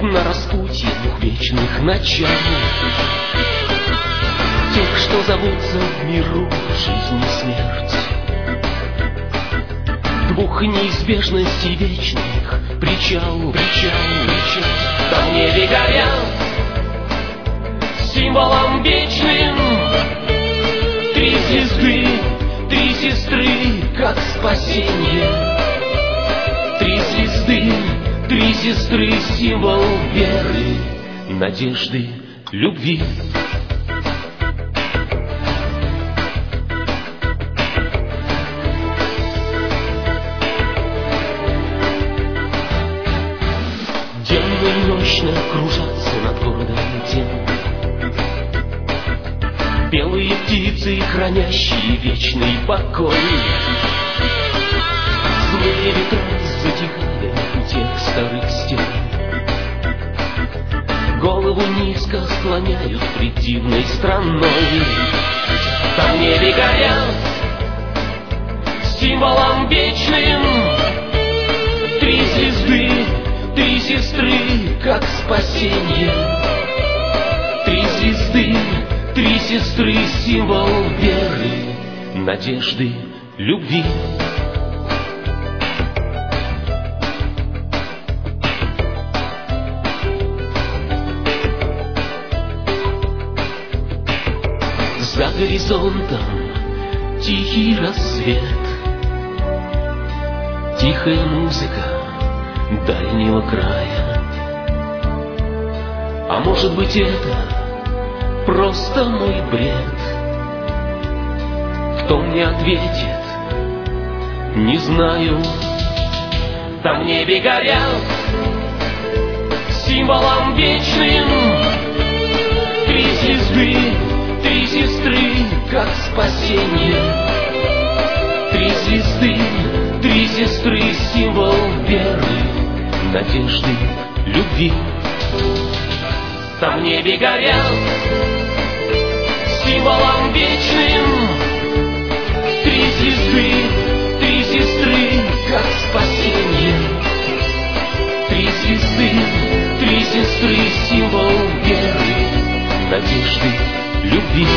на распутье двух вечных начал, тех, что зовутся в миру жизнь и смерть, двух неизбежностей вечных причал. Там в небе горят символом вечным три звезды, три сестры, как спасенье. Три звезды, три сестры, символ веры, надежды, любви. Денно и ночно кружатся над городом тем белые птицы, хранящие вечный покой. Злые ветра затихали у тех старых стен, голову низко склоняют пред дивной страной. Там в небе горят символом вечным три звезды, три сестры, как спасенье. Три звезды, три сестры, символ веры, надежды, любви. За горизонтом тихий рассвет, тихая музыка дальнего края. А может быть, это просто мой бред? Кто мне ответит, не знаю. Там в небе горят символом вечным три звезды, три сестры, как спасенье. Три звезды, три сестры, символ веры, надежды, любви. Там в небе горят символом вечным три звезды, три сестры, как спасенье. Три звезды, три сестры, символ веры, надежды, любви.